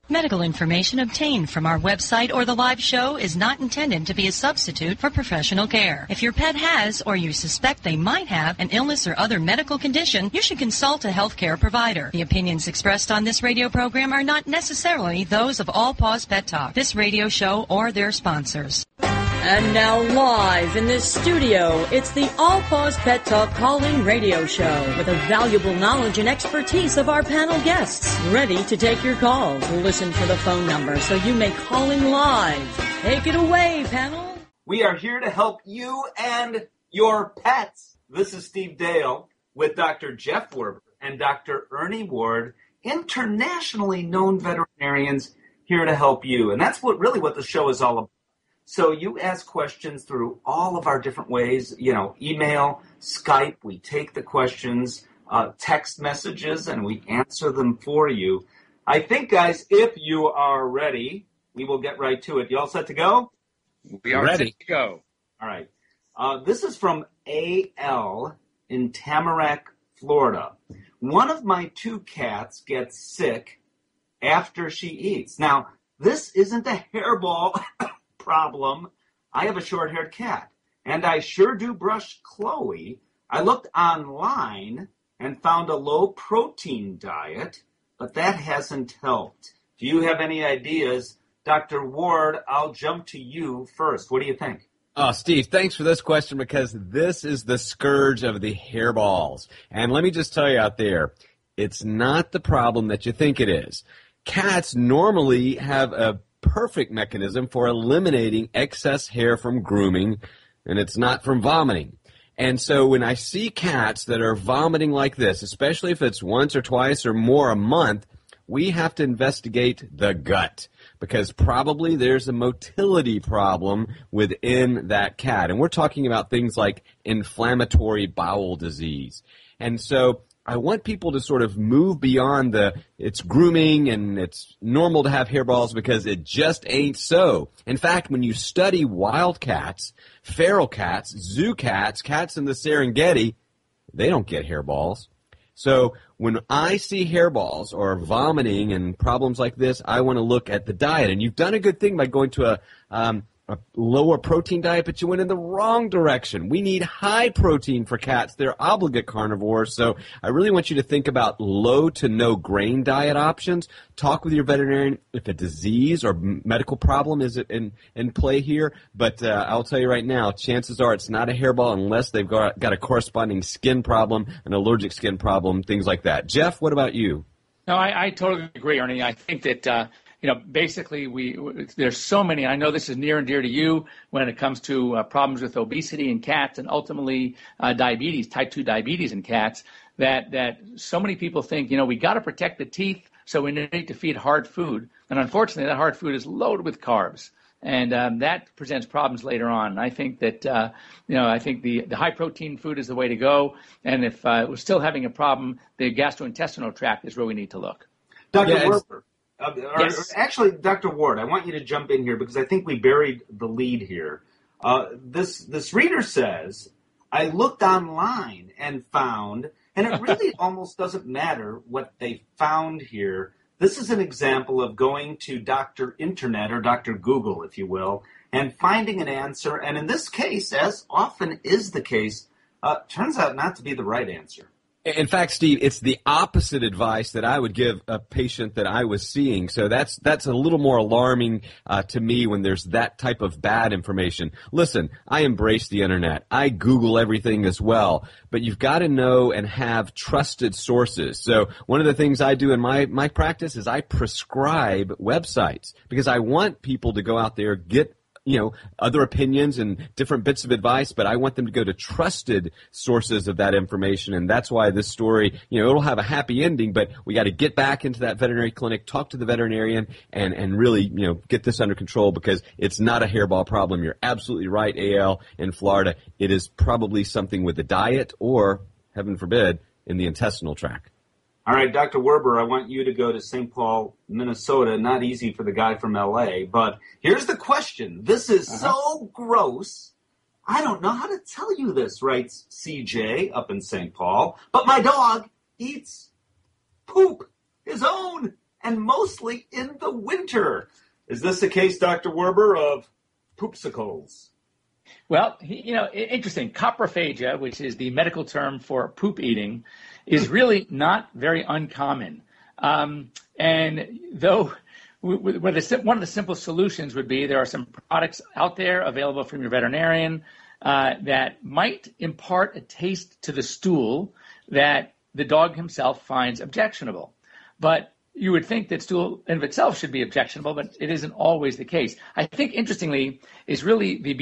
Medical information obtained from our website or the live show is not intended to be a substitute for professional care. If your pet has or you suspect they might have an illness or other medical condition, you should consult a healthcare provider. The opinions expressed on this radio program are not necessarily those of All Paws Pet Talk, this radio show, or their sponsors. And now live in this studio, it's the All Paws Pet Talk call-in radio show with the valuable knowledge and expertise of our panel guests. Ready to take your calls. Listen for the phone number so you may call in live. Take it away, panel. We are here to help you and your pets. This is Steve Dale with Dr. Jeff Werber and Dr. Ernie Ward, internationally known veterinarians here to help you. And that's what the show is all about. So you ask questions through all of our different ways, email, Skype. We take the questions, text messages, and we answer them for you. I think, guys, if you are ready, we will get right to it. You all set to go? We are ready to go. All right. This is from A.L. in Tamarack, Florida. One of my 2 cats gets sick after she eats. Now, this isn't a hairball problem. I have a short-haired cat, and I sure do brush Chloe. I looked online and found a low-protein diet, but that hasn't helped. Do you have any ideas? Dr. Ward, I'll jump to you first. What do you think? Oh, Steve, thanks for this question because this is the scourge of the hairballs. And let me just tell you out there, it's not the problem that you think it is. Cats normally have a perfect mechanism for eliminating excess hair from grooming, and it's not from vomiting. And so when I see cats that are vomiting like this, especially if it's once or twice or more a month, we have to investigate the gut because probably there's a motility problem within that cat. And we're talking about things like inflammatory bowel disease. And so I want people to sort of move beyond it's grooming and it's normal to have hairballs because it just ain't so. In fact, when you study wild cats, feral cats, zoo cats, cats in the Serengeti, they don't get hairballs. So when I see hairballs or vomiting and problems like this, I want to look at the diet. And you've done a good thing by going to a lower protein diet, but you went in the wrong direction. We need high protein for cats. They're obligate carnivores. So I really want you to think about low to no grain diet options. Talk with your veterinarian if a disease or medical problem is in play here. But I'll tell you right now, chances are it's not a hairball unless they've got a corresponding skin problem, an allergic skin problem, things like that. Jeff, what about you? No, I totally agree, Ernie. I think that basically there's so many. I know this is near and dear to you when it comes to problems with obesity in cats and ultimately diabetes, type 2 diabetes in cats, that so many people think, we got to protect the teeth, so we need to feed hard food. And unfortunately, that hard food is loaded with carbs. And that presents problems later on. I think that, I think the high-protein food is the way to go. And if we're still having a problem, the gastrointestinal tract is where we need to look. Dr. Werber. Yes. Actually, Dr. Ward, I want you to jump in here because I think we buried the lead here. This reader says, I looked online and found, and it really almost doesn't matter what they found here. This is an example of going to Dr. Internet or Dr. Google, if you will, and finding an answer. And in this case, as often is the case, turns out not to be the right answer. In fact, Steve, it's the opposite advice that I would give a patient that I was seeing. So that's a little more alarming to me when there's that type of bad information. Listen, I embrace the Internet. I Google everything as well. But you've got to know and have trusted sources. So one of the things I do in my practice is I prescribe websites because I want people to go out there, get other opinions and different bits of advice, but I want them to go to trusted sources of that information. And that's why this story, it'll have a happy ending, but we got to get back into that veterinary clinic, talk to the veterinarian and really, get this under control because it's not a hairball problem. You're absolutely right, AL, in Florida. It is probably something with the diet or, heaven forbid, in the intestinal tract. All right, Dr. Werber, I want you to go to St. Paul, Minnesota. Not easy for the guy from L.A., but here's the question. This is so gross. I don't know how to tell you this, writes CJ up in St. Paul, but my dog eats poop, his own, and mostly in the winter. Is this the case, Dr. Werber, of poopsicles? Well, interesting. Coprophagia, which is the medical term for poop eating, is really not very uncommon. And though one of the simple solutions would be there are some products out there available from your veterinarian that might impart a taste to the stool that the dog himself finds objectionable. But you would think that stool in of itself should be objectionable, but it isn't always the case. I think, interestingly, is really the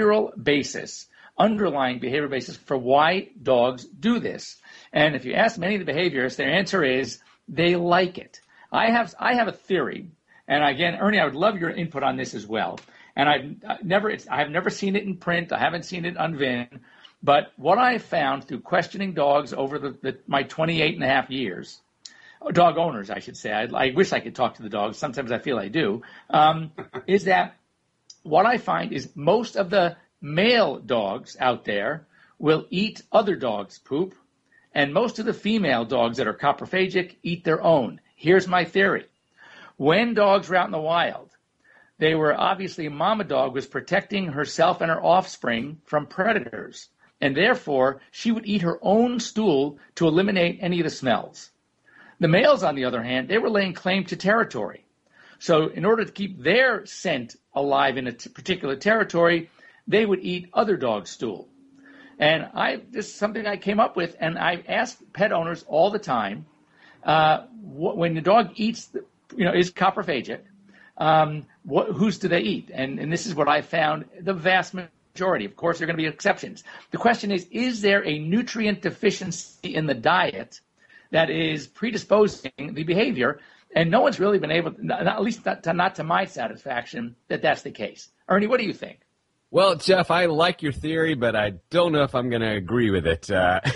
underlying behavioral basis for why dogs do this. And if you ask many of the behaviorists, their answer is they like it. I have a theory, and again, Ernie, I would love your input on this as well. And I've never seen it in print. I haven't seen it on VIN. But what I found through questioning dogs over my 28 and a half years, dog owners, I should say. I wish I could talk to the dogs. Sometimes I feel I do. Is that what I find is most of the male dogs out there will eat other dogs' poop, and most of the female dogs that are coprophagic eat their own. Here's my theory. When dogs were out in the wild, they were obviously mama dog was protecting herself and her offspring from predators, and therefore she would eat her own stool to eliminate any of the smells. The males, on the other hand, they were laying claim to territory. So in order to keep their scent alive in a particular territory, they would eat other dogs' stool. And this is something I came up with, and I ask pet owners all the time, when the dog eats, is coprophagic, whose do they eat? And this is what I found, the vast majority. Of course, there are going to be exceptions. The question is there a nutrient deficiency in the diet that is predisposing the behavior? And no one's really been able, at least not to my satisfaction, that's the case. Ernie, what do you think? Well, Jeff, I like your theory, but I don't know if I'm going to agree with it.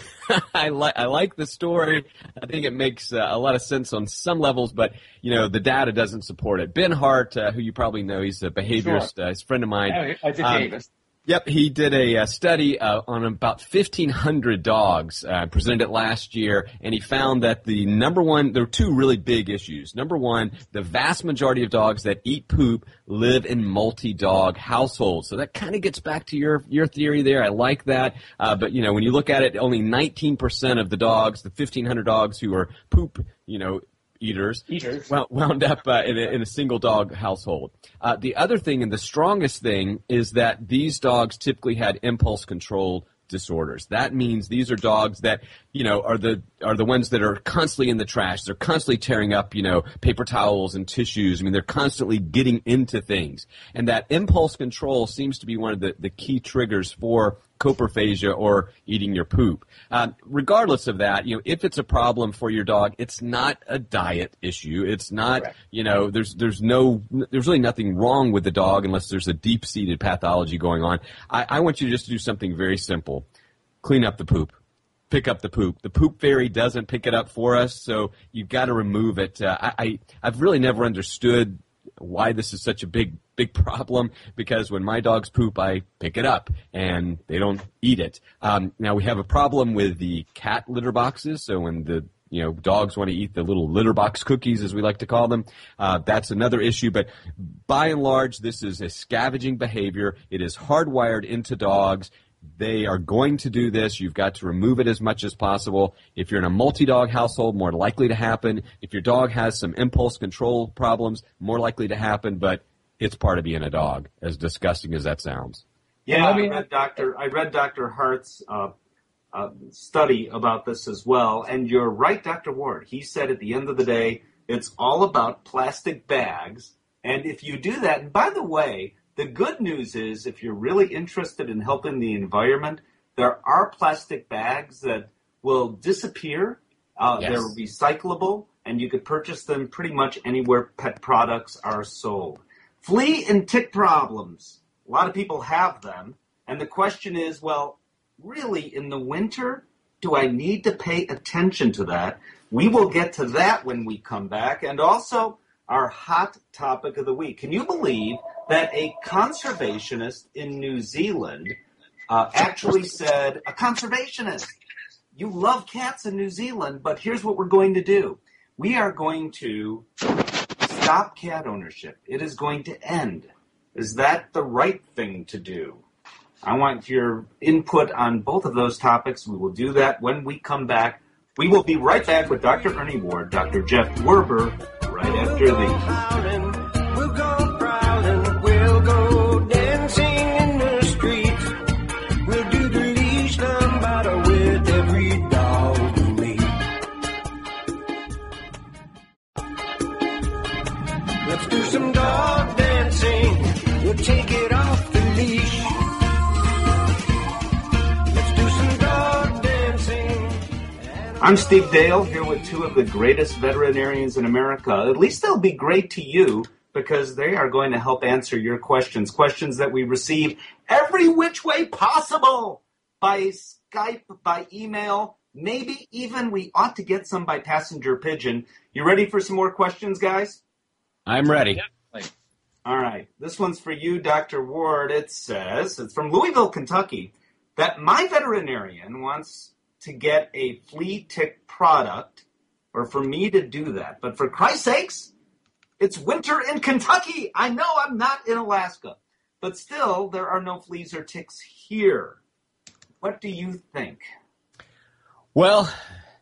I like the story. I think it makes a lot of sense on some levels, but, the data doesn't support it. Ben Hart, who you probably know, he's a behaviorist, Sure. He's a friend of mine. Yep, he did a study on about 1,500 dogs, presented it last year, and he found that there were two really big issues. Number one, the vast majority of dogs that eat poop live in multi-dog households. So that kind of gets back to your theory there. I like that. But, when you look at it, only 19% of the dogs, the 1,500 dogs who are poop, eaters wound up in a single dog household. The other thing, and the strongest thing, is that these dogs typically had impulse control disorders. That means these are dogs that, are the ones that are constantly in the trash. They're constantly tearing up, paper towels and tissues. I mean, they're constantly getting into things. And that impulse control seems to be one of the key triggers for coprophagia or eating your poop. Regardless of that, if it's a problem for your dog, it's not a diet issue. It's not, there's really nothing wrong with the dog unless there's a deep-seated pathology going on. I want you just to do something very simple. Clean up the poop. Pick up the poop. The poop fairy doesn't pick it up for us, so you've got to remove it. I've really never understood why this is such a big problem, because when my dogs poop, I pick it up and they don't eat it. Now we have a problem with the cat litter boxes. So when the dogs want to eat the little litter box cookies, as we like to call them, that's another issue. But by and large, this is a scavenging behavior. It is hardwired into dogs. They are going to do this. You've got to remove it as much as possible. If you're in a multi-dog household, more likely to happen. If your dog has some impulse control problems, more likely to happen. But it's part of being a dog, as disgusting as that sounds. Yeah, I read Dr. Hart's study about this as well. And you're right, Dr. Ward. He said at the end of the day, it's all about plastic bags. And if you do that, and by the way, the good news is if you're really interested in helping the environment, there are plastic bags that will disappear. Yes. They're recyclable, and you could purchase them pretty much anywhere pet products are sold. Flea and tick problems. A lot of people have them. And the question is, well, really, in the winter, do I need to pay attention to that? We will get to that when we come back. And also, our hot topic of the week. Can you believe that a conservationist in New Zealand actually said, a conservationist, you love cats in New Zealand, but here's what we're going to do. We are going to stop cat ownership. It is going to end. Is that the right thing to do? I want your input on both of those topics. We will do that when we come back. We will be right back with Dr. Ernie Ward, Dr. Jeff Werber, right after these. We'll go prowling, we'll go dancing in the streets. We'll do the leash lambada with every dog we meet. Let's do some dog dancing. We'll take it off the leash. Let's do some dog dancing. I'm Steve Dale, here with two of the greatest veterinarians in America. At least they'll be great to you because they are going to help answer your questions that we receive every which way possible, by Skype, by email, maybe even we ought to get some by passenger pigeon. You ready for some more questions, guys? I'm ready. All right. This one's for you, Dr. Ward. It says, it's from Louisville, Kentucky, that my veterinarian wants to get a flea tick product, or for me to do that. But for Christ's sakes, it's winter in Kentucky. I know I'm not in Alaska. But still, there are no fleas or ticks here. What do you think? Well,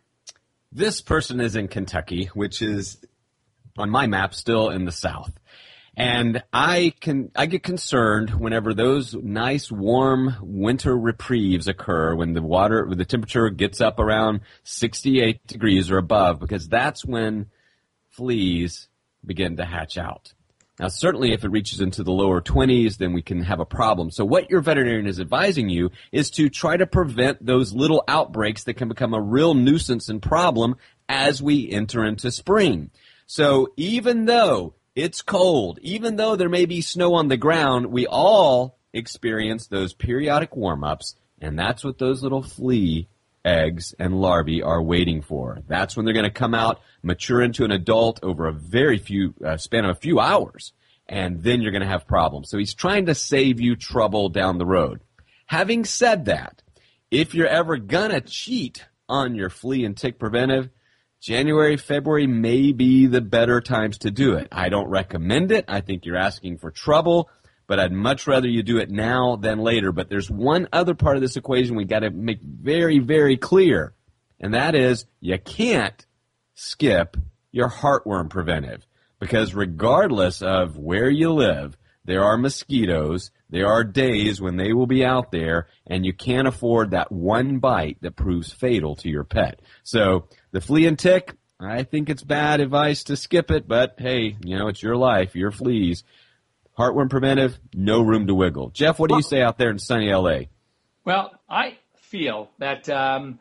this person is in Kentucky, which is, on my map, still in the South. And I get concerned whenever those nice warm winter reprieves occur, when the temperature gets up around 68 degrees or above, because that's when fleas begin to hatch out. Now, certainly if it reaches into the lower 20s, then we can have a problem. So what your veterinarian is advising you is to try to prevent those little outbreaks that can become a real nuisance and problem as we enter into spring. So even though it's cold, even though there may be snow on the ground, we all experience those periodic warm-ups, and that's what those little flea eggs and larvae are waiting for. That's when they're going to come out, mature into an adult over a very span of a few hours, and then you're going to have problems. So he's trying to save you trouble down the road. Having said that, if you're ever going to cheat on your flea and tick preventive, January, February may be the better times to do it. I don't recommend it. I think you're asking for trouble, but I'd much rather you do it now than later. But there's one other part of this equation we got to make very, very clear, and that is you can't skip your heartworm preventive, because regardless of where you live, there are mosquitoes, there are days when they will be out there, and you can't afford that one bite that proves fatal to your pet. So the flea and tick, I think it's bad advice to skip it, but hey, it's your life, your fleas. Heartworm preventive, no room to wiggle. Jeff, what do you say out there in sunny L.A.? Well, I feel that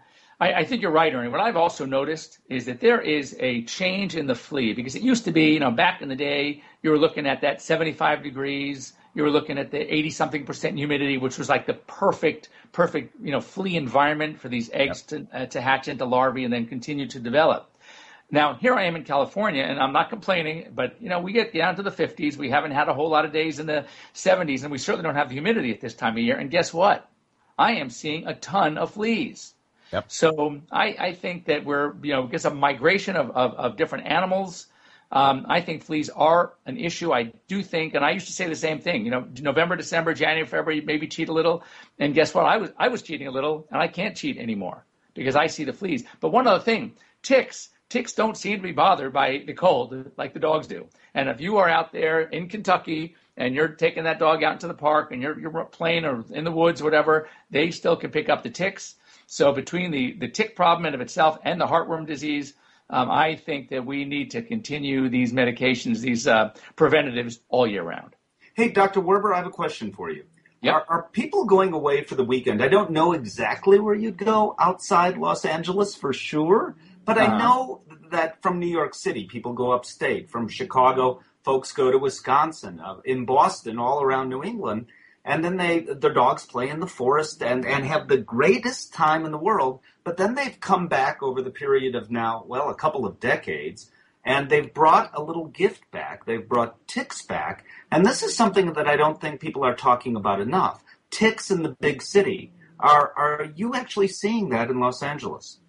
I think you're right, Ernie. What I've also noticed is that there is a change in the flea, because it used to be, back in the day, you were looking at that 75 degrees, you were looking at the 80-something% humidity, which was like the perfect, flea environment for these eggs to hatch into larvae and then continue to develop. Now, here I am in California, and I'm not complaining, but, we get down to the 50s. We haven't had a whole lot of days in the 70s, and we certainly don't have the humidity at this time of year. And guess what? I am seeing a ton of fleas. Yep. So I think that we're, because of migration of different animals, I think fleas are an issue. I do think, and I used to say the same thing, November, December, January, February, maybe cheat a little. And guess what? I was cheating a little, and I can't cheat anymore because I see the fleas. But one other thing, ticks don't seem to be bothered by the cold like the dogs do. And if you are out there in Kentucky and you're taking that dog out into the park and you're playing or in the woods or whatever, they still can pick up the ticks. So between the tick problem in of itself and the heartworm disease, I think that we need to continue these medications, these preventatives all year round. Hey, Dr. Werber, I have a question for you. Yep. Are people going away for the weekend? I don't know exactly where you'd go outside Los Angeles for sure, but I know that from New York City, people go upstate. From Chicago, folks go to Wisconsin. In Boston, all around New England. And then their dogs play in the forest and have the greatest time in the world. But then they've come back over the period of now, a couple of decades, and they've brought a little gift back. They've brought ticks back. And this is something that I don't think people are talking about enough. Ticks in the big city. Are you actually seeing that in Los Angeles?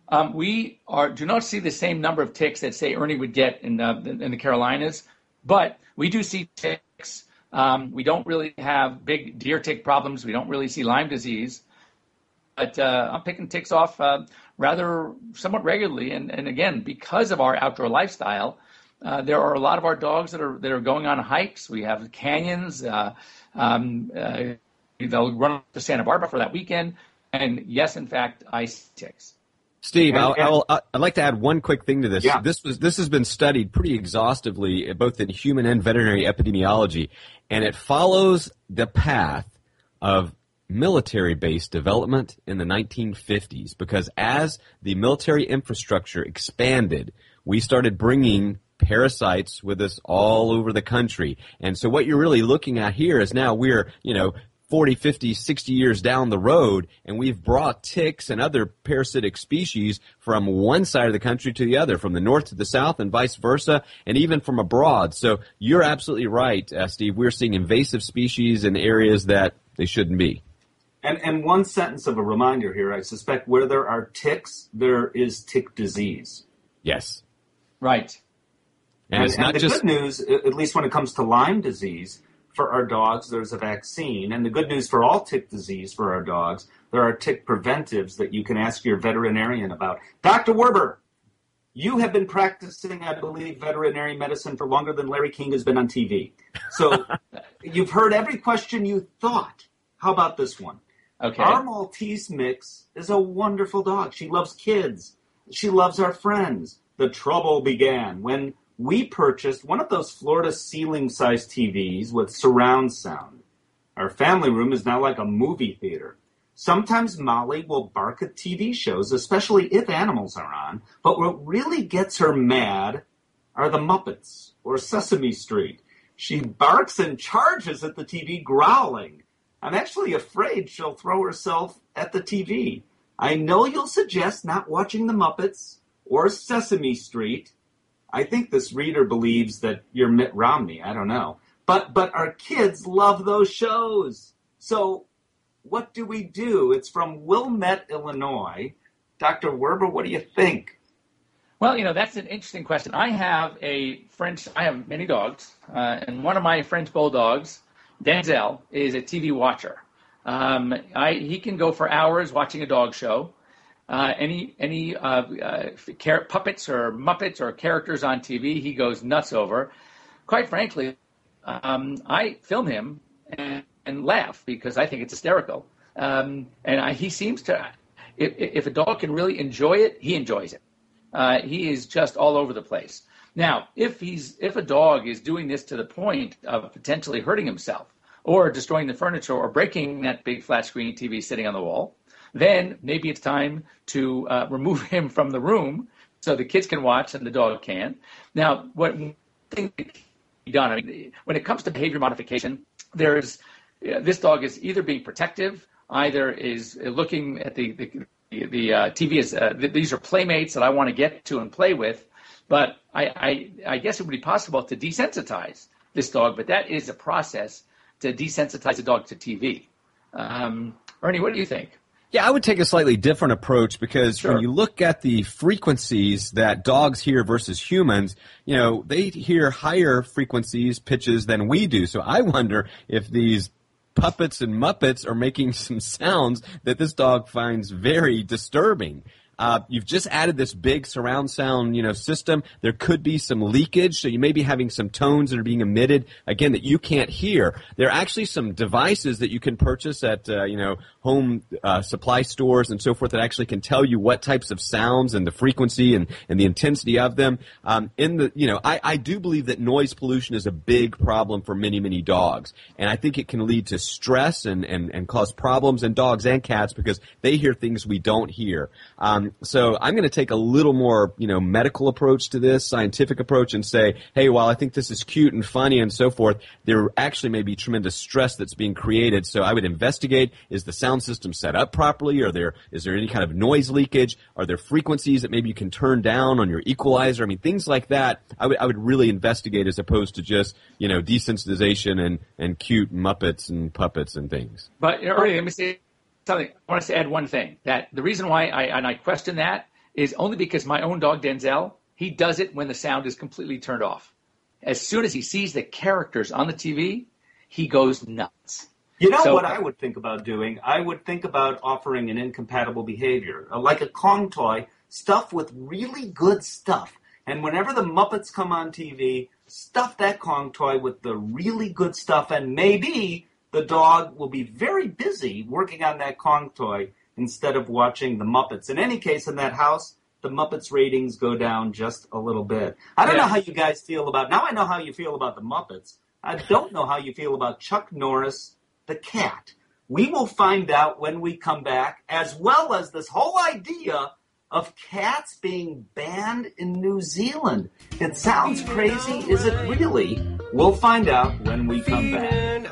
We do not see the same number of ticks that, say, Ernie would get in the Carolinas, but we do see ticks. We don't really have big deer tick problems. We don't really see Lyme disease. But I'm picking ticks off rather somewhat regularly. And again, because of our outdoor lifestyle, there are a lot of our dogs that are going on hikes. We have canyons. They'll run up to Santa Barbara for that weekend. And yes, in fact, I see ticks. Steve, I'd like to add one quick thing to this. Yeah. This has been studied pretty exhaustively, both in human and veterinary epidemiology, and it follows the path of military-based development in the 1950s, because as the military infrastructure expanded, we started bringing parasites with us all over the country. And so what you're really looking at here is now we're, 40, 50, 60 years down the road, and we've brought ticks and other parasitic species from one side of the country to the other, from the north to the south and vice versa, and even from abroad. So you're absolutely right, Steve. We're seeing invasive species in areas that they shouldn't be. And one sentence of a reminder here, I suspect where there are ticks, there is tick disease. Yes. Right. And it's not just... good news, at least when it comes to Lyme disease, for our dogs, there's a vaccine. And the good news for all tick disease for our dogs, there are tick preventives that you can ask your veterinarian about. Dr. Werber, you have been practicing, I believe, veterinary medicine for longer than Larry King has been on TV. So you've heard every question you thought. How about this one? Okay. Our Maltese mix is a wonderful dog. She loves kids. She loves our friends. The trouble began when we purchased one of those Florida ceiling-sized TVs with surround sound. Our family room is now like a movie theater. Sometimes Molly will bark at TV shows, especially if animals are on, but what really gets her mad are the Muppets or Sesame Street. She barks and charges at the TV, growling. I'm actually afraid she'll throw herself at the TV. I know you'll suggest not watching the Muppets or Sesame Street. I think this reader believes that you're Mitt Romney. I don't know. But our kids love those shows. So what do we do? It's from Wilmette, Illinois. Dr. Werber, what do you think? Well, that's an interesting question. I have many dogs, and one of my French bulldogs, Denzel, is a TV watcher. He can go for hours watching a dog show. Any puppets or Muppets or characters on TV, he goes nuts over. Quite frankly, I film him and laugh because I think it's hysterical. He seems to, if a dog can really enjoy it, he enjoys it. He is just all over the place. Now, if a dog is doing this to the point of potentially hurting himself or destroying the furniture or breaking that big flat screen TV sitting on the wall, then maybe it's time to remove him from the room so the kids can watch and the dog can't. Now, what thing can be done? When it comes to behavior modification, this dog is either being protective, either is looking at the TV as these are playmates that I want to get to and play with. But I guess it would be possible to desensitize this dog, but that is a process to desensitize a dog to TV. Ernie, what do you think? Yeah, I would take a slightly different approach because Sure. when you look at the frequencies that dogs hear versus humans, they hear higher frequencies, pitches than we do. So I wonder if these puppets and Muppets are making some sounds that this dog finds very disturbing. You've just added this big surround sound, system. There could be some leakage, so you may be having some tones that are being emitted, again, that you can't hear. There are actually some devices that you can purchase at, home supply stores and so forth that actually can tell you what types of sounds and the frequency and the intensity of them. I do believe that noise pollution is a big problem for many, many dogs. And I think it can lead to stress and cause problems in dogs and cats because they hear things we don't hear. So I'm going to take a little more, medical approach to this, scientific approach, and say, hey, while I think this is cute and funny and so forth, there actually may be tremendous stress that's being created. So I would investigate, is the sound system set up properly? Is there any kind of noise leakage? Are there frequencies that maybe you can turn down on your equalizer? I mean, things like that I would really investigate as opposed to just, desensitization and cute Muppets and puppets and things. But Ernie, let me say something. I want to add one thing, that the reason why I question that is only because my own dog, Denzel, he does it when the sound is completely turned off. As soon as he sees the characters on the TV, he goes nuts. You know what I would think about doing? I would think about offering an incompatible behavior, like a Kong toy, stuffed with really good stuff. And whenever the Muppets come on TV, stuff that Kong toy with the really good stuff, and maybe the dog will be very busy working on that Kong toy instead of watching the Muppets. In any case, in that house, the Muppets ratings go down just a little bit. I don't know how you guys feel about... Now I know how you feel about the Muppets. I don't know how you feel about Chuck Norris, the cat. We will find out when we come back, as well as this whole idea of cats being banned in New Zealand. It sounds crazy. Is it really? We'll find out when we come back.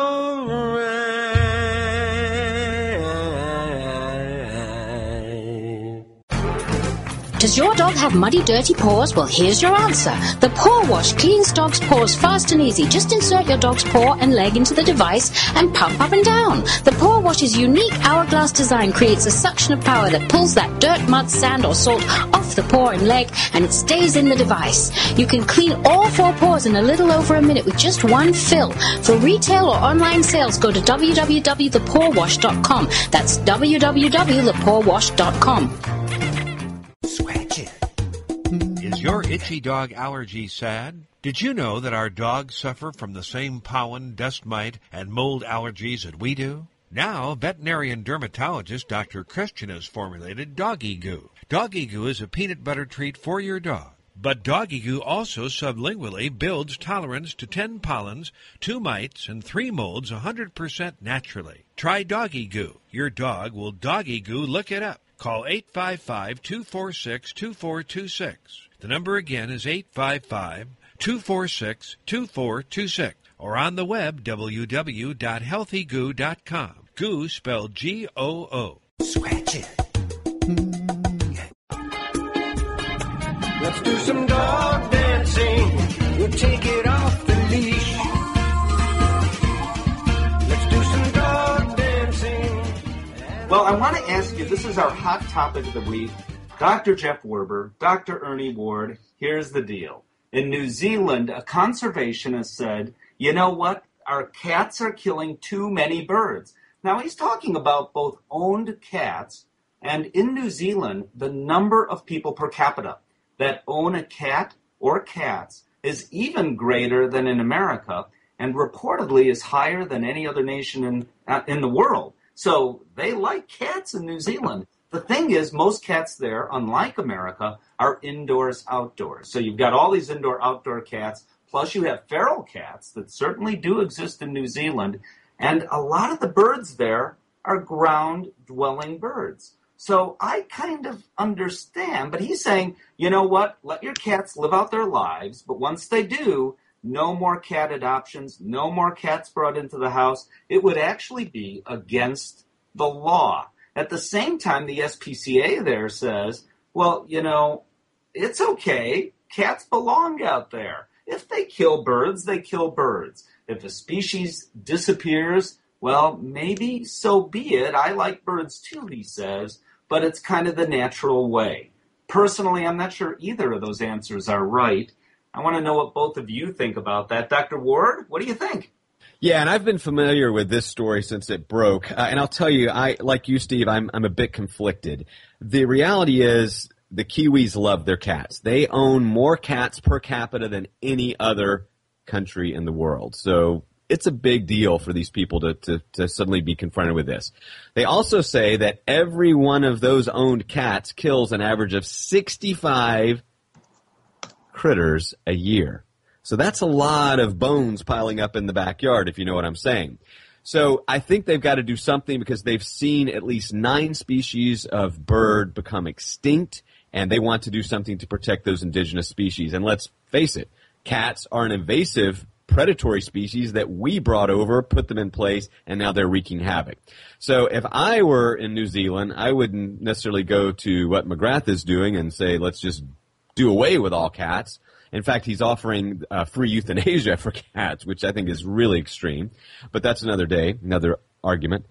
Does your dog have muddy, dirty paws? Well, here's your answer. The Paw Wash cleans dogs' paws fast and easy. Just insert your dog's paw and leg into the device and pump up and down. The Paw Wash's unique hourglass design creates a suction of power that pulls that dirt, mud, sand, or salt off the paw and leg, and it stays in the device. You can clean all 4 paws in a little over a minute with just one fill. For retail or online sales, go to www.thepawwash.com. That's www.thepawwash.com. Is your itchy dog allergy sad? Did you know that our dogs suffer from the same pollen, dust mite, and mold allergies that we do? Now, veterinarian dermatologist Dr. Christian has formulated Doggy Goo. Doggy Goo is a peanut butter treat for your dog. But Doggy Goo also sublingually builds tolerance to 10 pollens, 2 mites, and 3 molds 100% naturally. Try Doggy Goo. Your dog will Doggy Goo. Look it up. Call 855-246-2426. The number again is 855-246-2426. Or on the web, www.healthygoo.com. Goo spelled G-O-O. Scratch it. Let's do some dog dancing. We'll take it off the leash. Let's do some dog dancing. Well, I want to ask you, this is our hot topic of the week. Dr. Jeff Werber, Dr. Ernie Ward, here's the deal. In New Zealand, a conservationist said, you know what? Our cats are killing too many birds. Now, he's talking about both owned cats, and in New Zealand, the number of people per capita that own a cat or cats is even greater than in America, and reportedly is higher than any other nation in the world. So they like cats in New Zealand. The thing is, most cats there, unlike America, are indoors, outdoors. So you've got all these indoor, outdoor cats, plus you have feral cats that certainly do exist in New Zealand, and a lot of the birds there are ground-dwelling birds. So I kind of understand, but he's saying, you know what, let your cats live out their lives, but once they do, no more cat adoptions, no more cats brought into the house. It would actually be against the law. At the same time, the SPCA there says, well, you know, it's okay. Cats belong out there. If they kill birds, they kill birds. If a species disappears, well, maybe so be it. I like birds too, he says, but it's kind of the natural way. Personally, I'm not sure either of those answers are right. I want to know what both of you think about that. Dr. Ward, what do you think? Yeah, and I've been familiar with this story since it broke. And I'll tell you, like you, Steve, I'm a bit conflicted. The reality is the Kiwis love their cats. They own more cats per capita than any other country in the world. So it's a big deal for these people to suddenly be confronted with this. They also say that every one of those owned cats kills an average of 65 critters a year. So that's a lot of bones piling up in the backyard, if you know what I'm saying. So I think they've got to do something because they've seen at least 9 species of bird become extinct, and they want to do something to protect those indigenous species. And let's face it, cats are an invasive predatory species that we brought over, put them in place, and now they're wreaking havoc. So if I were in New Zealand, I wouldn't necessarily go to what McGrath is doing and say, let's just do away with all cats. In fact, he's offering free euthanasia for cats, which I think is really extreme. But that's another day, another argument.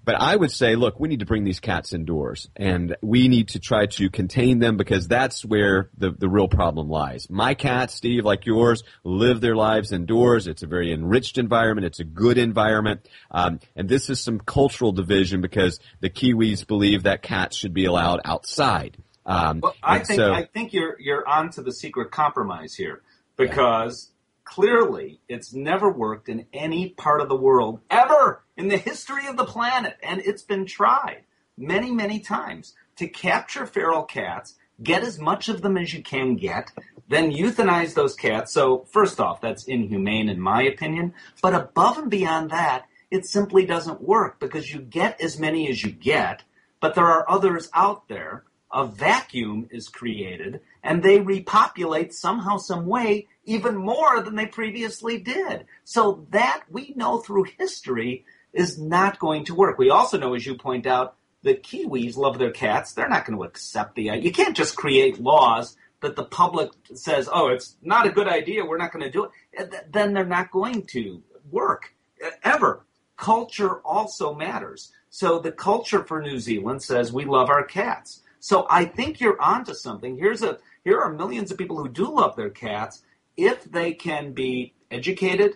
But I would say, look, we need to bring these cats indoors, and we need to try to contain them because that's where the real problem lies. My cats, Steve, like yours, live their lives indoors. It's a very enriched environment. It's a good environment. And this is some cultural division because the Kiwis believe that cats should be allowed outside. Well, I think you're onto the secret compromise here because clearly it's never worked in any part of the world ever in the history of the planet, and it's been tried many, many times to capture feral cats, get as much of them as you can get, then euthanize those cats. So first off, that's inhumane in my opinion, but above and beyond that, it simply doesn't work because you get as many as you get, but there are others out there. A vacuum is created, and they repopulate somehow, some way, even more than they previously did. So that we know through history is not going to work. We also know, as you point out, the Kiwis love their cats. They're not going to accept you can't just create laws that the public says, oh, it's not a good idea, we're not going to do it. Then they're not going to work, ever. Culture also matters. So the culture for New Zealand says we love our cats. So I think you're onto something. Here are millions of people who do love their cats. If they can be educated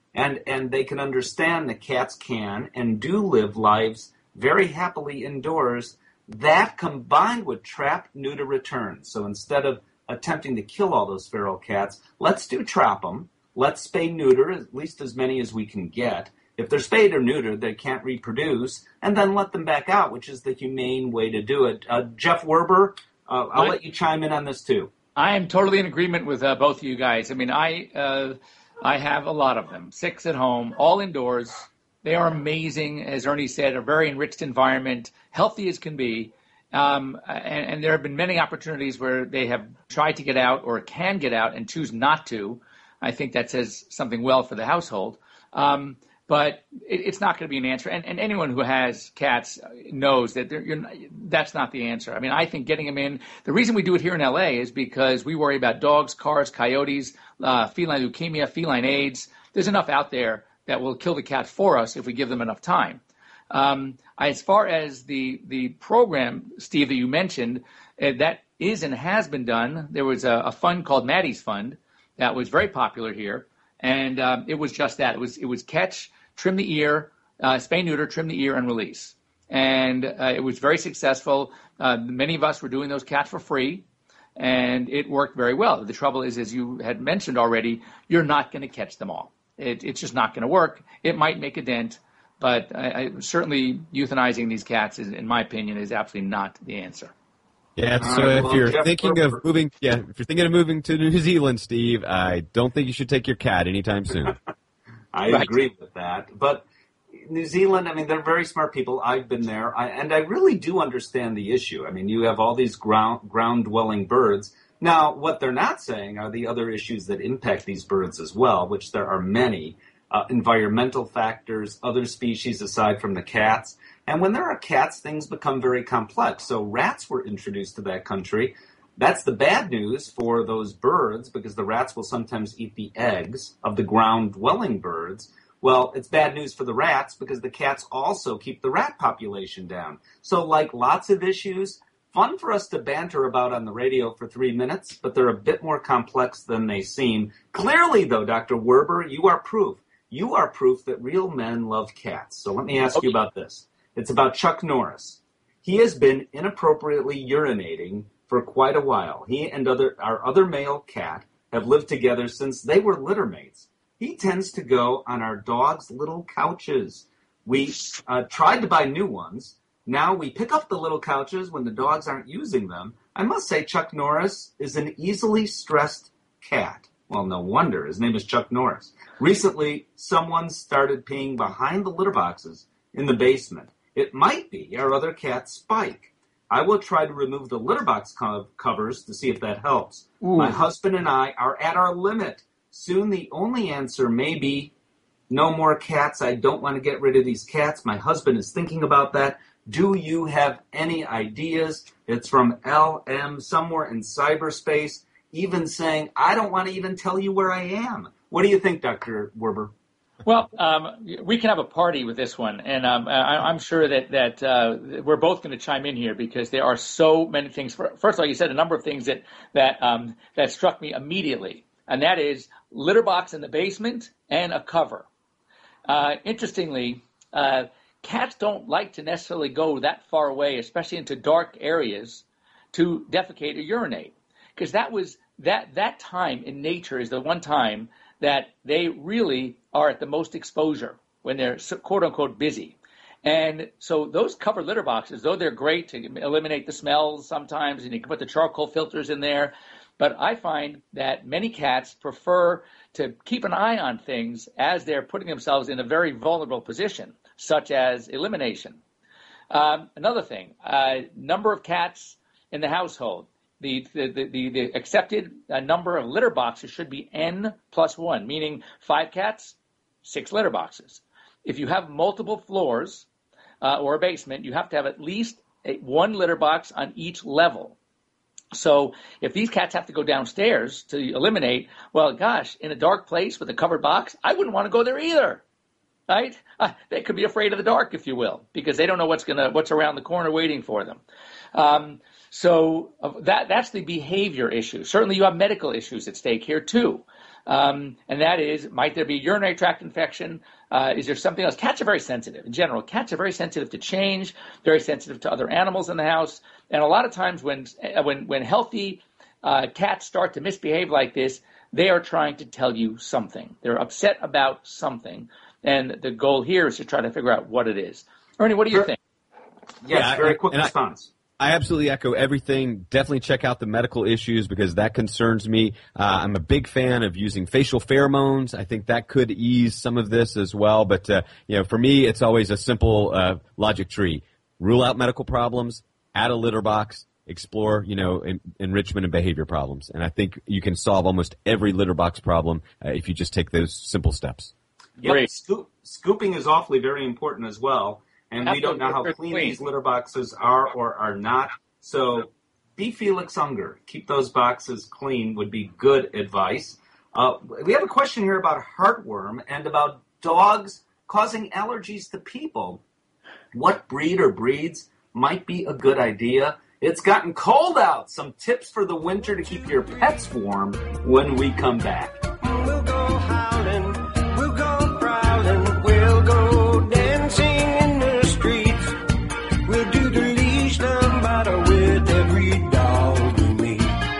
and they can understand that cats can and do live lives very happily indoors, that combined with trap, neuter, return. So instead of attempting to kill all those feral cats, let's do trap them. Let's spay, neuter, at least as many as we can get. If they're spayed or neutered, they can't reproduce, and then let them back out, which is the humane way to do it. Jeff Werber, I'll let you chime in on this too. I am totally in agreement with both of you guys. I mean, I have a lot of them, 6 at home, all indoors. They are amazing, as Ernie said, a very enriched environment, healthy as can be. And there have been many opportunities where they have tried to get out or can get out and choose not to. I think that says something well for the household. But it's not going to be an answer. And anyone who has cats knows that that's not the answer. I mean, I think getting them in, the reason we do it here in L.A. is because we worry about dogs, cars, coyotes, feline leukemia, feline AIDS. There's enough out there that will kill the cats for us if we give them enough time. As far as the program, Steve, that you mentioned, that is and has been done. There was a fund called Maddie's Fund that was very popular here. And it was just that. It was catch, trim the ear, spay, neuter, trim the ear, and release. And it was very successful. Many of us were doing those cats for free, and it worked very well. The trouble is, as you had mentioned already, you're not going to catch them all. It's just not going to work. It might make a dent, but certainly euthanizing these cats, in my opinion, is absolutely not the answer. Yeah, so if you're thinking of moving, to New Zealand, Steve, I don't think you should take your cat anytime soon. I agree with that. But New Zealand, I mean, they're very smart people. I've been there, and I really do understand the issue. I mean, you have all these ground-dwelling birds. Now, what they're not saying are the other issues that impact these birds as well, which there are many. Environmental factors, other species aside from the cats. And when there are cats, things become very complex. So rats were introduced to that country. That's the bad news for those birds because the rats will sometimes eat the eggs of the ground-dwelling birds. Well, it's bad news for the rats because the cats also keep the rat population down. So like lots of issues, fun for us to banter about on the radio for 3 minutes, but they're a bit more complex than they seem. Clearly, though, Dr. Werber, you are proof. You are proof that real men love cats. So let me ask you about this. It's about Chuck Norris. He has been inappropriately urinating for quite a while. He and our other male cat have lived together since they were litter mates. He tends to go on our dog's little couches. We tried to buy new ones. Now we pick up the little couches when the dogs aren't using them. I must say Chuck Norris is an easily stressed cat. Well, no wonder. His name is Chuck Norris. Recently, someone started peeing behind the litter boxes in the basement. It might be our other cat, Spike. I will try to remove the litter box covers to see if that helps. Ooh. My husband and I are at our limit. Soon the only answer may be no more cats. I don't want to get rid of these cats. My husband is thinking about that. Do you have any ideas? It's from LM somewhere in cyberspace, even saying, I don't want to even tell you where I am. What do you think, Dr. Werber? Well, we can have a party with this one, and I'm sure that we're both going to chime in here because there are so many things. First of all, you said a number of things that struck me immediately, and that is litter box in the basement and a cover. Interestingly, cats don't like to necessarily go that far away, especially into dark areas, to defecate or urinate, because that time in nature is the one time that they really are at the most exposure when they're quote unquote busy. And so those covered litter boxes, though they're great to eliminate the smells sometimes, and you can put the charcoal filters in there, but I find that many cats prefer to keep an eye on things as they're putting themselves in a very vulnerable position, such as elimination. Another thing, number of cats in the household. The accepted number of litter boxes should be N+1, meaning 5 cats, 6 litter boxes. If you have multiple floors or a basement, you have to have at least 1 litter box on each level. So if these cats have to go downstairs to eliminate, well, gosh, in a dark place with a covered box, I wouldn't want to go there either, right? They could be afraid of the dark, if you will, because they don't know what's around the corner waiting for them. So that's the behavior issue. Certainly you have medical issues at stake here too. And that is, might there be a urinary tract infection? Is there something else? Cats are very sensitive. In general, cats are very sensitive to change, very sensitive to other animals in the house. And a lot of times when healthy cats start to misbehave like this, they are trying to tell you something. They're upset about something. And the goal here is to try to figure out what it is. Ernie, what do you think? Yes, very quick response. I absolutely echo everything. Definitely check out the medical issues because that concerns me. I'm a big fan of using facial pheromones. I think that could ease some of this as well. But, for me, it's always a simple logic tree. Rule out medical problems, add a litter box, explore, enrichment and behavior problems. And I think you can solve almost every litter box problem if you just take those simple steps. Yep, scooping is awfully very important as well. And we don't know how clean these litter boxes are or are not. So be Felix Unger. Keep those boxes clean would be good advice. We have a question here about heartworm and about dogs causing allergies to people. What breed or breeds might be a good idea? It's gotten cold out. Some tips for the winter to keep your pets warm when we come back. We'll go howling, we'll go prowling, we'll go dancing in the streets. We'll do the leash lambada with every dog we meet.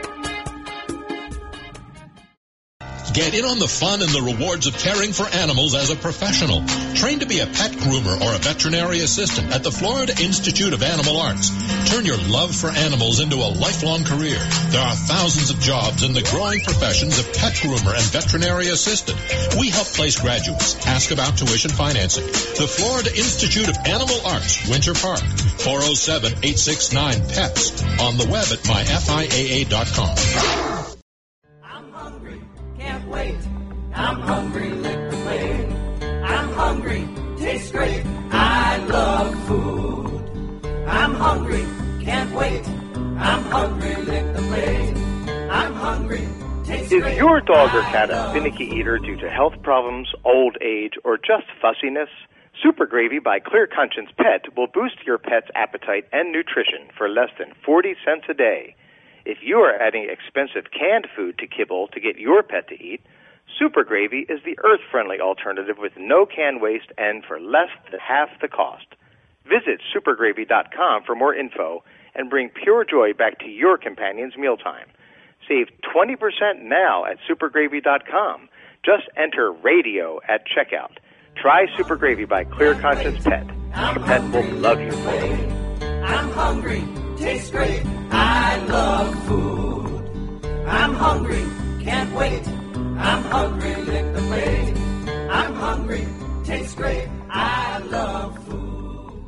Get in on the fun and the rewards of caring for animals as a professional. Train to be a pet groomer or a veterinary assistant at the Florida Institute of Animal Arts. Turn your love for animals into a lifelong career. There are thousands of jobs in the growing professions of pet groomer and veterinary assistant. We help place graduates. Ask about tuition financing. The Florida Institute of Animal Arts, Winter Park, 407-869-PETS. On the web at myfiaa.com. I'm hungry, can't wait. I'm hungry, lick the plate. I'm hungry, tastes great. I love food. I'm hungry, can't wait. I'm hungry, lick the plate. I'm hungry, tastes great. Is your dog or cat a finicky eater due to health problems, old age, or just fussiness? Super Gravy by Clear Conscience Pet will boost your pet's appetite and nutrition for less than 40 cents a day. If you are adding expensive canned food to kibble to get your pet to eat, Super Gravy is the earth-friendly alternative with no canned waste and for less than half the cost. Visit supergravy.com for more info and bring pure joy back to your companion's mealtime. Save 20% now at supergravy.com. Just enter radio at checkout. Try Super Gravy by Clear Conscience Pet. Your pet will love you for it. I'm hungry, tastes great. I love food. I'm hungry, can't wait. I'm hungry, lick the plate. I'm hungry, tastes great. I love food.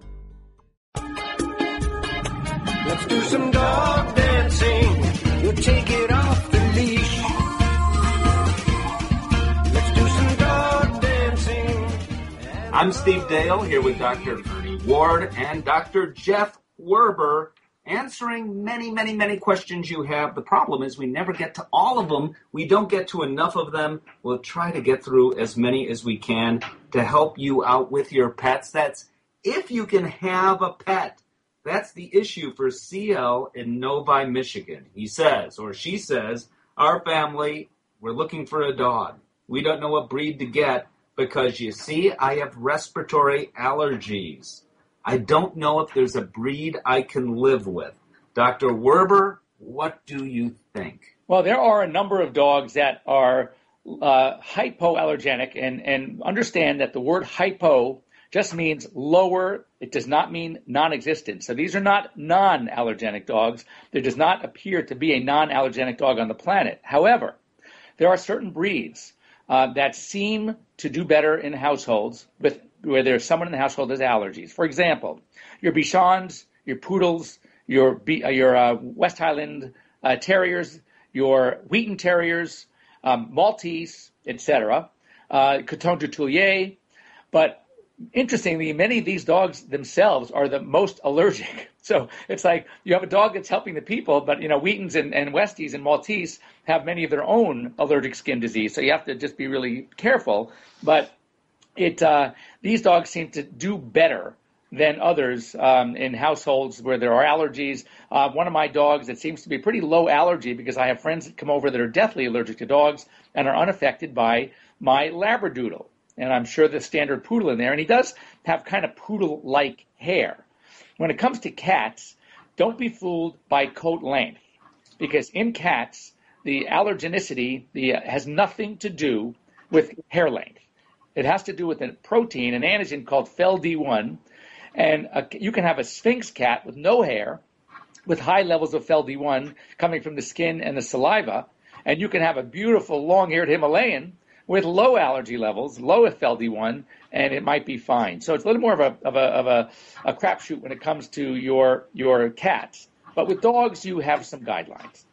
Let's do some dog dancing. We'll take it off the leash. Let's do some dog dancing. I'm Steve Dale here with Dr. Ernie Ward and Dr. Jeff Werber. answering many, many, many questions you have. The problem is we never get to all of them. We don't get to enough of them. We'll try to get through as many as we can to help you out with your pets. That's if you can have a pet. That's the issue for CL in Novi, Michigan. He says, or she says, our family, we're looking for a dog. We don't know what breed to get because, you see, I have respiratory allergies. I don't know if there's a breed I can live with. Dr. Werber, what do you think? Well, there are a number of dogs that are hypoallergenic, and understand that the word hypo just means lower. It does not mean non-existent. So these are not non-allergenic dogs. There does not appear to be a non-allergenic dog on the planet. However, there are certain breeds that seem to do better in households where there's someone in the household that has allergies. For example, your Bichons, your Poodles, your West Highland Terriers, your Wheaton Terriers, Maltese, etc., Coton de Toulier. But interestingly, many of these dogs themselves are the most allergic. So it's like you have a dog that's helping the people, but Wheatons and Westies and Maltese have many of their own allergic skin disease. So you have to just be really careful. But these dogs seem to do better than others in households where there are allergies. One of my dogs that seems to be pretty low allergy, because I have friends that come over that are deathly allergic to dogs and are unaffected by my Labradoodle. And I'm sure the standard poodle in there. And he does have kind of poodle-like hair. When it comes to cats, don't be fooled by coat length, because in cats, the allergenicity has nothing to do with hair length. It has to do with a protein, an antigen called FeLD1. And you can have a Sphinx cat with no hair, with high levels of FeLD1 coming from the skin and the saliva. And you can have a beautiful long-haired Himalayan with low allergy levels, low FeLD1, and it might be fine. So it's a little more of a crapshoot when it comes to your cats. But with dogs, you have some guidelines.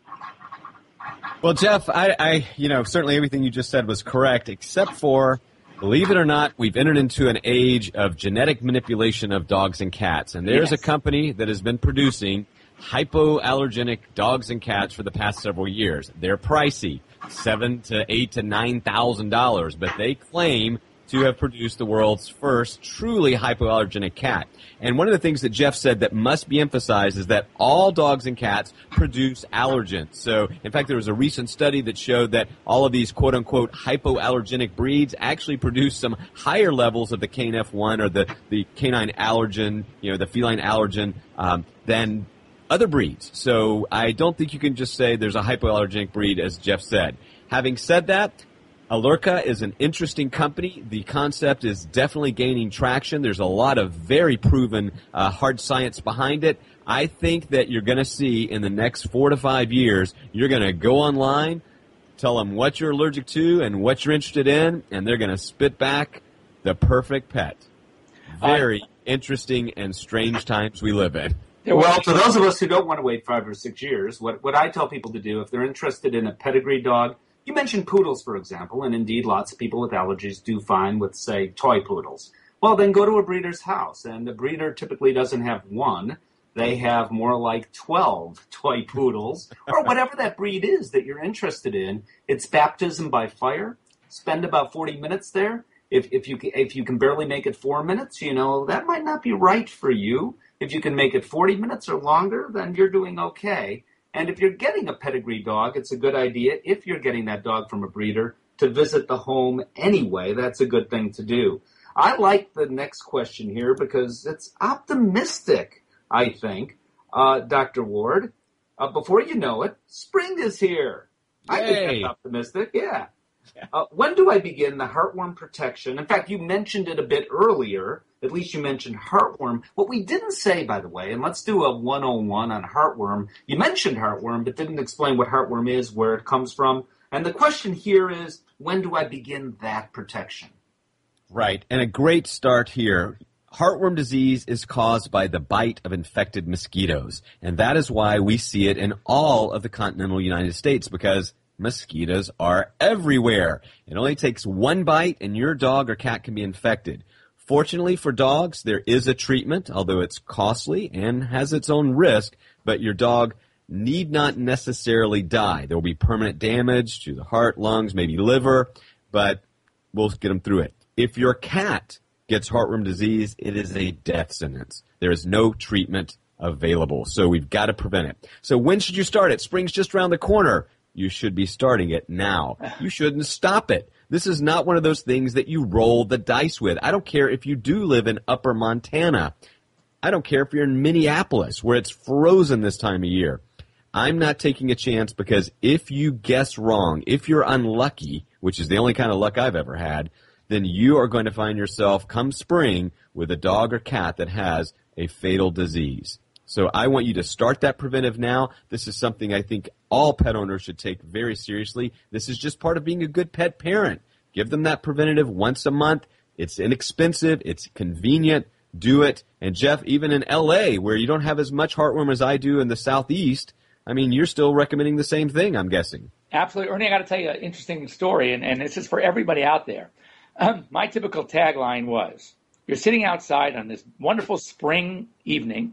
Well, Jeff, I certainly everything you just said was correct, except for, believe it or not, we've entered into an age of genetic manipulation of dogs and cats. And there's a company that has been producing hypoallergenic dogs and cats for the past several years. They're pricey, $7,000 to $8,000 to $9,000, but they claim to have produced the world's first truly hypoallergenic cat. And one of the things that Jeff said that must be emphasized is that all dogs and cats produce allergens. So, in fact, there was a recent study that showed that all of these quote-unquote hypoallergenic breeds actually produce some higher levels of the KNF1 or the canine allergen, the feline allergen, than other breeds. So I don't think you can just say there's a hypoallergenic breed, as Jeff said. Having said that, Allerka is an interesting company. The concept is definitely gaining traction. There's a lot of very proven hard science behind it. I think that you're going to see in the next 4 to 5 years, you're going to go online, tell them what you're allergic to and what you're interested in, and they're going to spit back the perfect pet. Very interesting and strange times we live in. Well, for those of us who don't want to wait 5 or 6 years, what I tell people to do if they're interested in a pedigree dog, you mentioned poodles, for example, and indeed lots of people with allergies do fine with, say, toy poodles. Well, then go to a breeder's house, and the breeder typically doesn't have one. They have more like 12 toy poodles, or whatever that breed is that you're interested in. It's baptism by fire. Spend about 40 minutes there. If you can barely make it 4 minutes, that might not be right for you. If you can make it 40 minutes or longer, then you're doing okay. And if you're getting a pedigree dog, it's a good idea, if you're getting that dog from a breeder, to visit the home anyway. That's a good thing to do. I like the next question here because it's optimistic, I think. Dr. Ward, before you know it, spring is here. Yay. I think that's optimistic, yeah. When do I begin the heartworm protection? In fact, you mentioned it a bit earlier. At least you mentioned heartworm. What we didn't say, by the way, and let's do a 101 on heartworm. You mentioned heartworm, but didn't explain what heartworm is, where it comes from. And the question here is, when do I begin that protection? Right, and a great start here. Heartworm disease is caused by the bite of infected mosquitoes, and that is why we see it in all of the continental United States, because mosquitoes are everywhere. It only takes one bite and your dog or cat can be infected. Fortunately for dogs, there is a treatment, although it's costly and has its own risk, but your dog need not necessarily die. There will be permanent damage to the heart, lungs, maybe liver, but we'll get them through it. If your cat gets heartworm disease, it is a death sentence. There is no treatment available, so we've got to prevent it. So when should you start it? Spring's just around the corner. You should be starting it now. You shouldn't stop it. This is not one of those things that you roll the dice with. I don't care if you do live in Upper Montana. I don't care if you're in Minneapolis, where it's frozen this time of year. I'm not taking a chance, because if you guess wrong, if you're unlucky, which is the only kind of luck I've ever had, then you are going to find yourself come spring with a dog or cat that has a fatal disease. So I want you to start that preventive now. This is something I think all pet owners should take very seriously. This is just part of being a good pet parent. Give them that preventative once a month. It's inexpensive. It's convenient. Do it. And Jeff, even in L.A., where you don't have as much heartworm as I do in the Southeast, I mean, you're still recommending the same thing, I'm guessing. Absolutely. Ernie, I got to tell you an interesting story, and this is for everybody out there. My typical tagline was, you're sitting outside on this wonderful spring evening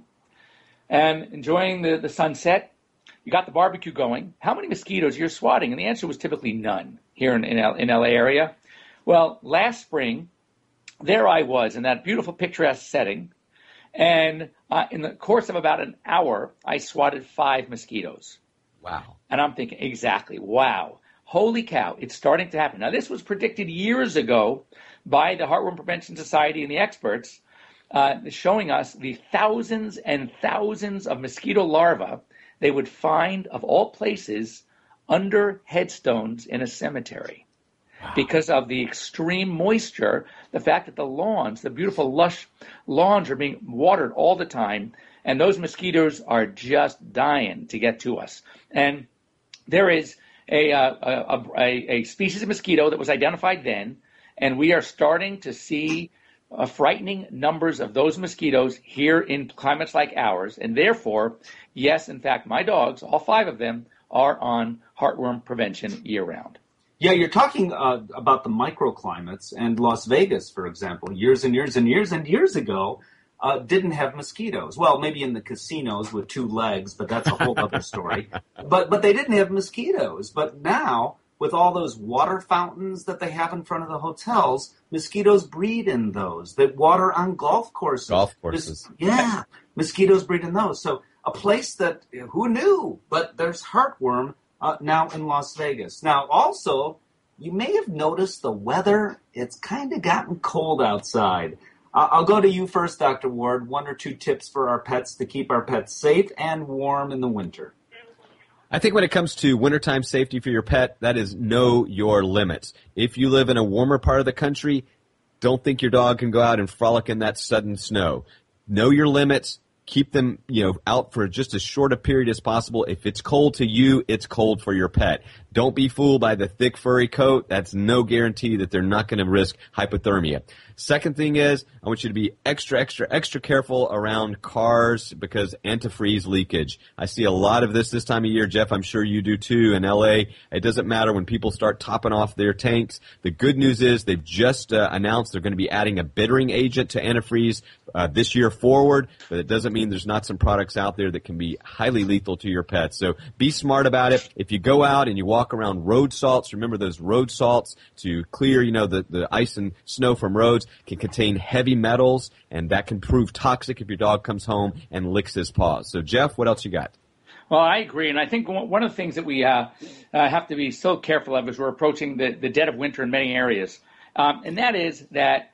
and enjoying the sunset. You got the barbecue going. How many mosquitoes you're swatting? And the answer was typically none here in LA area. Well, last spring, there I was in that beautiful picturesque setting. And in the course of about an hour, I swatted 5 mosquitoes. Wow. And I'm thinking, exactly, wow. Holy cow, it's starting to happen. Now, this was predicted years ago by the Heartworm Prevention Society and the experts, showing us the thousands and thousands of mosquito larvae they would find, of all places, under headstones in a cemetery. Wow. Because of the extreme moisture, the fact that the lawns, the beautiful lush lawns, are being watered all the time, and those mosquitoes are just dying to get to us. And there is a species of mosquito that was identified then, and we are starting to see frightening numbers of those mosquitoes here in climates like ours. And therefore, yes, in fact, my dogs, all 5 of them, are on heartworm prevention year-round. Yeah, you're talking about the microclimates, and Las Vegas, for example, years and years and years and years ago, didn't have mosquitoes. Well, maybe in the casinos with 2 legs, but that's a whole other story. But they didn't have mosquitoes. But now, with all those water fountains that they have in front of the hotels, mosquitoes breed in those. They water on golf courses. Golf courses. Yeah, mosquitoes breed in those. So a place that, who knew? But there's heartworm now in Las Vegas. Now, also, you may have noticed the weather. It's kind of gotten cold outside. I'll go to you first, Dr. Ward. 1 or 2 tips for our pets to keep our pets safe and warm in the winter. I think when it comes to wintertime safety for your pet, that is know your limits. If you live in a warmer part of the country, don't think your dog can go out and frolic in that sudden snow. Know your limits. Keep them, out for just as short a period as possible. If it's cold to you, it's cold for your pet. Don't be fooled by the thick furry coat. That's no guarantee that they're not going to risk hypothermia. Second thing is, I want you to be extra careful around cars because antifreeze leakage. I see a lot of this time of year, Jeff. I'm sure you do too in L.A. It doesn't matter when people start topping off their tanks. The good news is they've just announced they're going to be adding a bittering agent to antifreeze this year forward, but it doesn't mean there's not some products out there that can be highly lethal to your pets. So be smart about it. If you go out and you walk around road salts, remember those road salts to clear, the ice and snow from roads can contain heavy metals, and that can prove toxic if your dog comes home and licks his paws. So, Jeff, what else you got? Well, I agree, and I think one of the things that we have to be so careful of as we're approaching the dead of winter in many areas, and that is that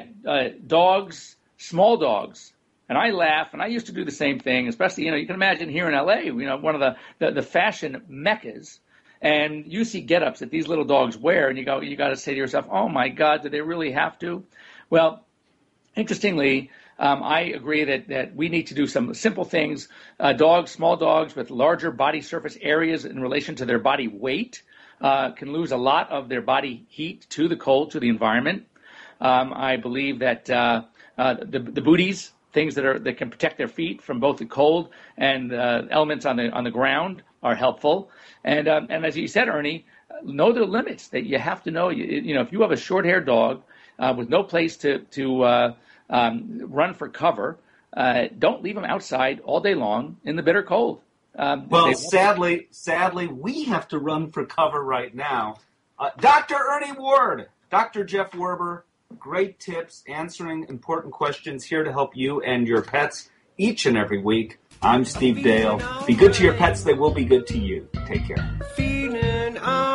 dogs, small dogs, and I laugh, and I used to do the same thing, especially, you can imagine here in L.A., one of the fashion meccas. And you see get-ups that these little dogs wear, and you got to say to yourself, oh, my God, do they really have to? Well, interestingly, I agree that we need to do some simple things. Small dogs with larger body surface areas in relation to their body weight can lose a lot of their body heat to the cold, to the environment. I believe that the booties, things that can protect their feet from both the cold and elements on the ground, are helpful. And as you said, Ernie, know the limits that you have to know. If you have a short-haired dog with no place to run for cover, don't leave them outside all day long in the bitter cold. Well, sadly, we have to run for cover right now. Dr. Ernie Ward, Dr. Jeff Werber, great tips, answering important questions here to help you and your pets each and every week. I'm Steve Dale. Be good to your pets. They will be good to you. Take care.